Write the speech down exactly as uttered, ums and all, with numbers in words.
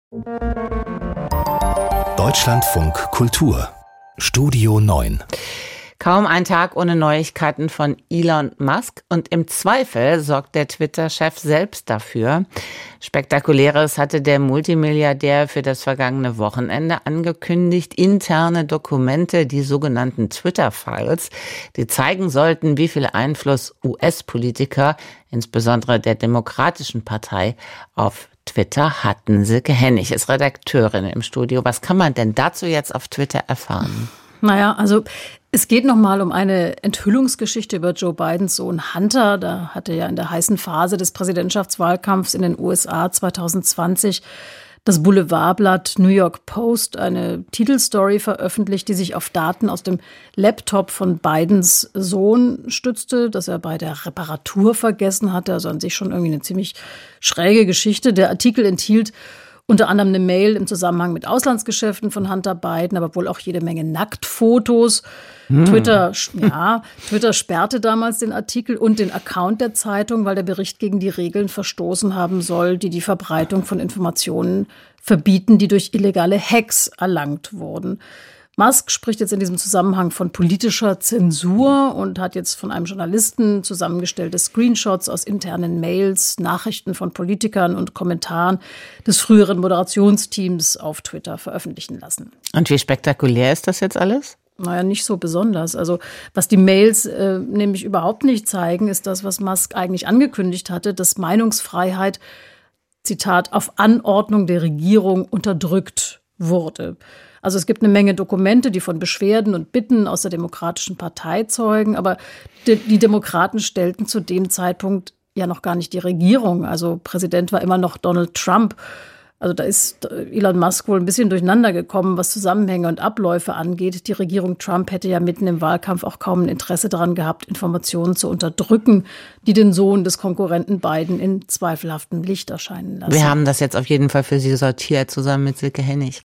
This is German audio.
Deutschlandfunk Kultur Studio neun. Kaum ein Tag ohne Neuigkeiten von Elon Musk und im Zweifel sorgt der Twitter-Chef selbst dafür. Spektakuläres hatte der Multimilliardär für das vergangene Wochenende angekündigt. Interne Dokumente, die sogenannten Twitter-Files, die zeigen sollten, wie viel Einfluss U S-Politiker, insbesondere der Demokratischen Partei, auf Twitter hatten. Silke Hennig ist Redakteurin im Studio. Was kann man denn dazu jetzt auf Twitter erfahren? Naja, also es geht nochmal um eine Enthüllungsgeschichte über Joe Bidens Sohn Hunter. Da hat er ja in der heißen Phase des Präsidentschaftswahlkampfs in den U S A zwanzig zwanzig das Boulevardblatt New York Post eine Titelstory veröffentlicht, die sich auf Daten aus dem Laptop von Bidens Sohn stützte, das er bei der Reparatur vergessen hatte. Also an sich schon irgendwie eine ziemlich schräge Geschichte. Der Artikel enthielt unter anderem eine Mail im Zusammenhang mit Auslandsgeschäften von Hunter Biden, aber wohl auch jede Menge Nacktfotos. Hm. Twitter, ja, Twitter sperrte damals den Artikel und den Account der Zeitung, weil der Bericht gegen die Regeln verstoßen haben soll, die die Verbreitung von Informationen verbieten, die durch illegale Hacks erlangt wurden. Musk spricht jetzt in diesem Zusammenhang von politischer Zensur und hat jetzt von einem Journalisten zusammengestellte Screenshots aus internen Mails, Nachrichten von Politikern und Kommentaren des früheren Moderationsteams auf Twitter veröffentlichen lassen. Und wie spektakulär ist das jetzt alles? Naja, nicht so besonders. Also was die Mails äh, nämlich überhaupt nicht zeigen, ist das, was Musk eigentlich angekündigt hatte, dass Meinungsfreiheit, Zitat, auf Anordnung der Regierung unterdrückt wurde. Also es gibt eine Menge Dokumente, die von Beschwerden und Bitten aus der Demokratischen Partei zeugen, aber die, die Demokraten stellten zu dem Zeitpunkt ja noch gar nicht die Regierung. Also Präsident war immer noch Donald Trump. Also da ist Elon Musk wohl ein bisschen durcheinander gekommen, was Zusammenhänge und Abläufe angeht. Die Regierung Trump hätte ja mitten im Wahlkampf auch kaum ein Interesse daran gehabt, Informationen zu unterdrücken, die den Sohn des Konkurrenten Biden in zweifelhaftem Licht erscheinen lassen. Wir haben das jetzt auf jeden Fall für Sie sortiert, zusammen mit Silke Hennig.